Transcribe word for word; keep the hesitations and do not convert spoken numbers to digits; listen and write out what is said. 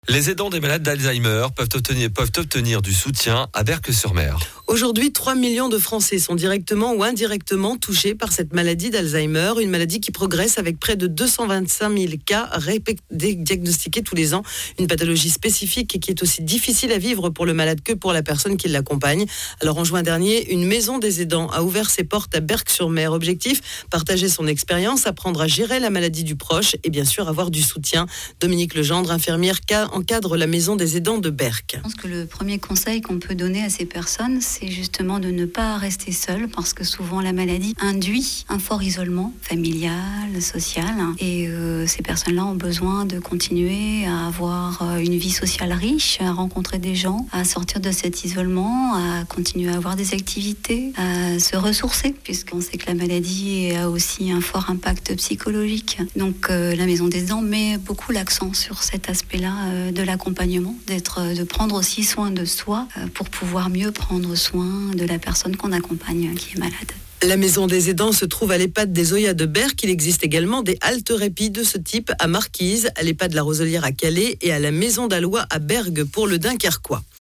Les aidants des malades d'Alzheimer peuvent obtenir, peuvent obtenir du soutien à Berck-sur-Mer. Aujourd'hui, trois millions de Français sont directement ou indirectement touchés par cette maladie d'Alzheimer, une maladie qui progresse avec près de deux cent vingt-cinq mille cas diagnostiqués tous les ans. Une pathologie spécifique et qui est aussi difficile à vivre pour le malade que pour la personne qui l'accompagne. Alors en juin dernier, une maison des aidants a ouvert ses portes à Berck-sur-Mer. Objectif, partager son expérience, apprendre à gérer la maladie du proche et bien sûr avoir du soutien. Dominique Legendre, infirmière, encadre la maison des aidants de Berck. Je pense que le premier conseil qu'on peut donner à ces personnes, c'est justement de ne pas rester seul, parce que souvent la maladie induit un fort isolement familial, social, et euh, ces personnes-là ont besoin de continuer à avoir euh, une vie sociale riche, à rencontrer des gens, à sortir de cet isolement, à continuer à avoir des activités, à se ressourcer, puisqu'on sait que la maladie a aussi un fort impact psychologique. Donc euh, la maison des aidants met beaucoup l'accent sur cet aspect-là euh, de l'accompagnement, d'être, de prendre aussi soin de soi euh, pour pouvoir mieux prendre soin de la personne qu'on accompagne qui est malade. La maison des aidants se trouve à l'EHPAD des Oyas de Berck. Il existe également des haltes-répit de ce type à Marquise, à l'EHPAD La Roselière à Calais et à la maison d'Alois à Bergues pour le Dunkerquois.